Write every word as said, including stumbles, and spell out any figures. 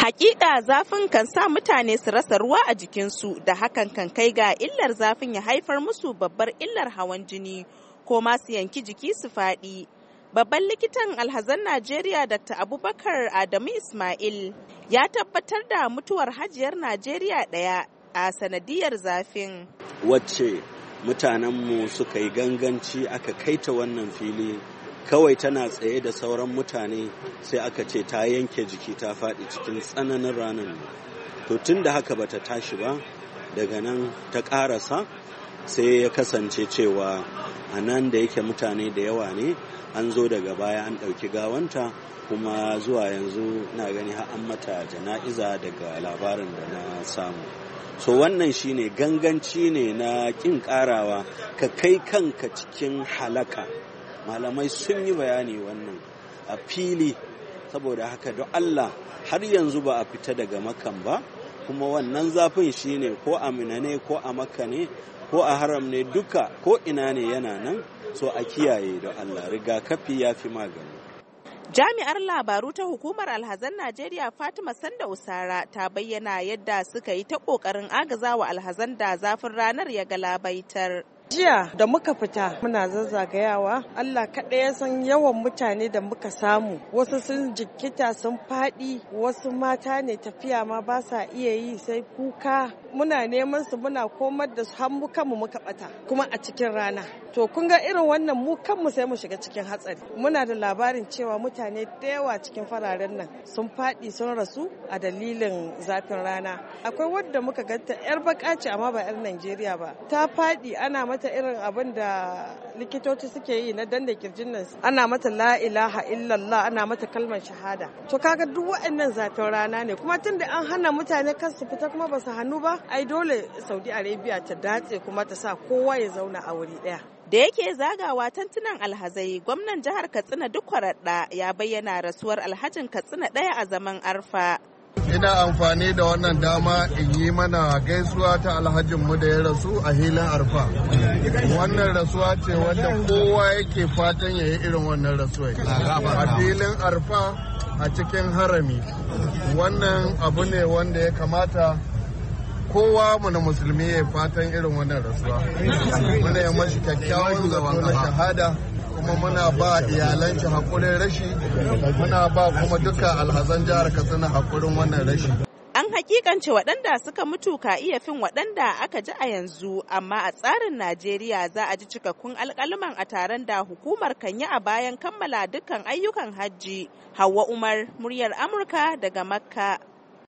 Hakika zafin kan sa mutane su rasa ruwa a jikinsu da hakan kan kai ga illar zafin ya haifar musu babbar illar hawan jini ko ma su yanki jiki su faɗi. Babban likitan alhazan Najeriya Dakta Abubakar Adamu Ismail ya tabbatar da mutuwar hajiyar Najeriya ɗaya a sanadiyar zafin. Wacce mutanenmu suka yi ganganci aka kaita wannan fili kawai tana tsaye da sauran mutane sai aka ce ta yanke jiki ta faɗi cikin tsananin ranar. To tun da haka bata tashi ba daga nan ta ƙarasa sai ya kasance cewa a nan da yake mutane da yawa ne an zo daga baya an ɗauki gawanta kuma zuwa yanzu na gani har an mata jana'iza daga labarin da na samu. So wannan shine ganganci ne na ƙin ƙarawa ka kai kanka cikin halaka. Malamai sun yi bayani wannan a fili, saboda haka don Allah har yanzu ba a fita daga makan ba, kuma wannan zafin shine ko a Mina ne ko a Makka ne ko a haram ne duka ko ina ne yana nan, so a kiyaye don Allah, rigakafi ya fi magani. Jami'ar labaru ta hukumar alhazan Najeriya Fatima Sanda Usara ta bayyana yadda suka yi ta ƙoƙarin agazawa alhazan da zafin ranar ya galabaitar. Jiya da muka fita muna zazzagayawa, Allah kaɗai ya san yawan mutane da muka samu. Wasu sun jikkita sun faɗi, wasu mata ne tafiya ma ba sa iya yi sai kuka. Muna neman su muna komar da su har mu kanmu muka ɓata kuma a cikin rana. To kun ga irin wannan mu kanmu sai mu shiga cikin hatsari. Muna da labarin cewa mutane da yawa cikin fararen nan sun faɗi sun rasu a dalilin zafin rana. Akwai wadda muka ganta 'yar baka ce amma ba 'yar Najeriya ba. Ta faɗi ana mata ta irin abin da likitoci suke yi na danda kirjin nan, ana mata la ilaha illallah, ana mata kalmar shahada. To kaga duk waɗannan zafin rana ne, kuma tunda an hana mutane kan su fita kuma ba su hannu ba, ai dole Saudi Arabia ta datse kuma ta sa kowa ya zauna a wuri ɗaya. Da yake zagawa tantunan alhazai, gwamnan jihar Katsina Dukku Radda ya bayyana rasuwar alhajin Katsina ɗaya a zaman Arfa. Ina amfani da wannan dama in yi mana gaisuwa ta alhajinmu da ya rasu a hilin Arfa. Wannan rasuwa ce wadda kowa yake fatan ya yi irin wannan rasuwa. A filin Arfa a cikin harami. Wannan abu ne wanda ya kamata kowa mu na musulmi ya fatan irin wannan rasuwa. Muna yi mashi kyakkyawan zato na shahada. kuma muna ba iyalan shi hakurin rashi, muna ba kuma duka alhazan jihar Katsina hakurin wannan rashi. An hakikance waɗanda suka mutu ka iya fin waɗanda aka ji a yanzu, amma a tsarin Najeriya za a ji cikakkun alƙaluman a taron da hukumar kan yi a bayan kammala dukkan ayyukan hajji. Hauwa Umar, muryar Amurka daga Makka.